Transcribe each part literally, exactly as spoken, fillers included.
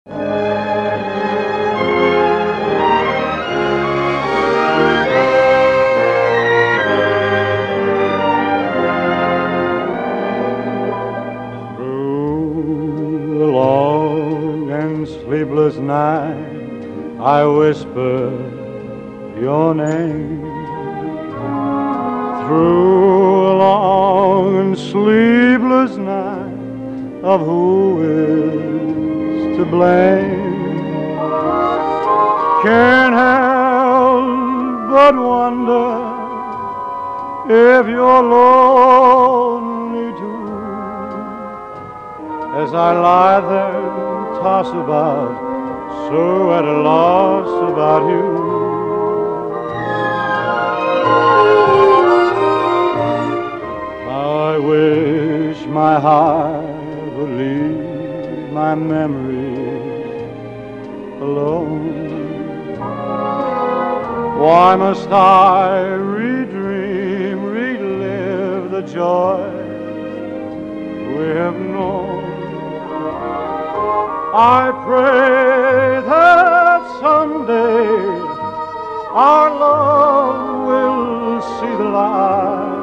Through the long and sleepless night, I whisper your name. Through a long and sleepless night of who is to blame, can't help but wonder if you're lonely too, as I lie there and toss about, so at a loss about you. I wish my heart would leave my memories alone. Why must I redream, relive the joys we have known? I pray that someday our love will see the light.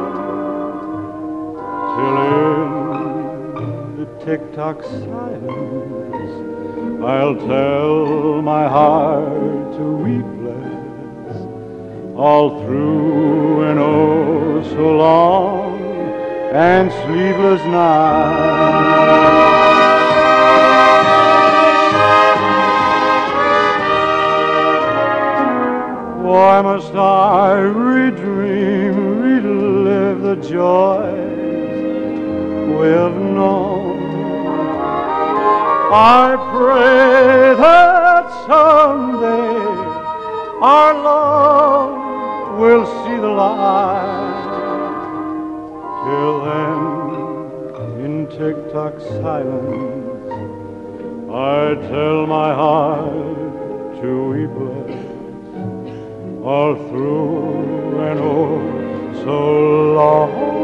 Till in the tick-tock silence, I'll tell my heart to weep less, all through an oh so long and sleepless night. Why must I redream, relive the joys we've known? I pray that someday our love will see the light. Till then, in tick-tock silence, I tell my heart to weep less, all through an oh so long